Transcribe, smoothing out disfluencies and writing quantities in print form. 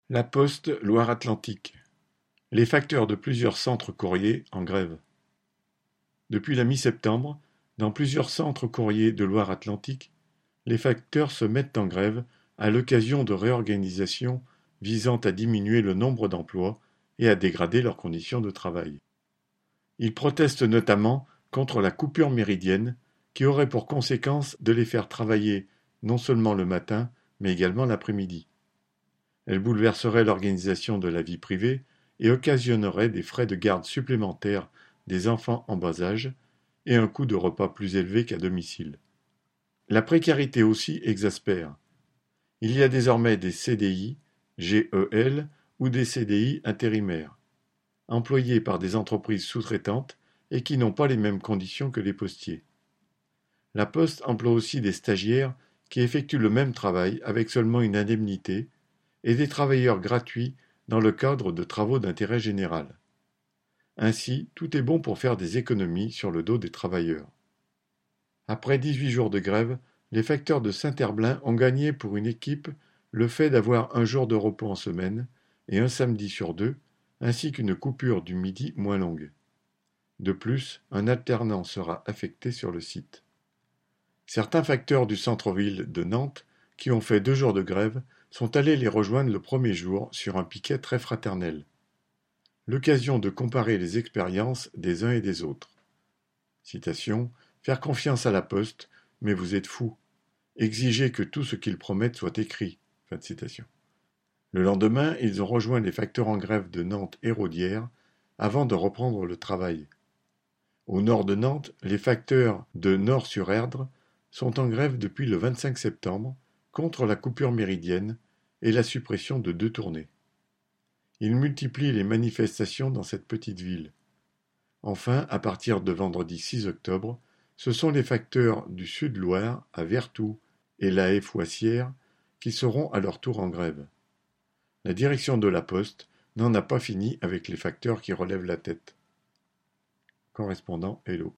La Poste Loire-Atlantique. Les facteurs de plusieurs centres courriers en grève. Depuis la mi-septembre, dans plusieurs centres courriers de Loire-Atlantique, les facteurs se mettent en grève à l'occasion de réorganisations visant à diminuer le nombre d'emplois et à dégrader leurs conditions de travail. Ils protestent notamment contre la coupure méridienne qui aurait pour conséquence de les faire travailler non seulement le matin, mais également l'après-midi. Elle bouleverserait l'organisation de la vie privée et occasionnerait des frais de garde supplémentaires des enfants en bas âge et un coût de repas plus élevé qu'à domicile. La précarité aussi exaspère. Il y a désormais des CDI, GEL ou des CDI intérimaires, employés par des entreprises sous-traitantes et qui n'ont pas les mêmes conditions que les postiers. La Poste emploie aussi des stagiaires qui effectuent le même travail avec seulement une indemnité et des travailleurs gratuits dans le cadre de travaux d'intérêt général. Ainsi, tout est bon pour faire des économies sur le dos des travailleurs. Après 18 jours de grève, les facteurs de Saint-Herblain ont gagné pour une équipe le fait d'avoir un jour de repos en semaine et un samedi sur deux, ainsi qu'une coupure du midi moins longue. De plus, un alternant sera affecté sur le site. Certains facteurs du centre-ville de Nantes, qui ont fait 2 jours de grève, sont allés les rejoindre le premier jour sur un piquet très fraternel. L'occasion de comparer les expériences des uns et des autres. Citation, « Faire confiance à la Poste, mais vous êtes fous. Exiger que tout ce qu'ils promettent soit écrit. » Fin de citation. Le lendemain, ils ont rejoint les facteurs en grève de Nantes et Raudière avant de reprendre le travail. Au nord de Nantes, les facteurs de Nort-sur-Erdre sont en grève depuis le 25 septembre contre la coupure méridienne et la suppression de 2 tournées. Ils multiplient les manifestations dans cette petite ville. Enfin, à partir de vendredi 6 octobre, ce sont les facteurs du Sud-Loire à Vertou et La Haye-Fouassière qui seront à leur tour en grève. La direction de la Poste n'en a pas fini avec les facteurs qui relèvent la tête. Correspondant Hello.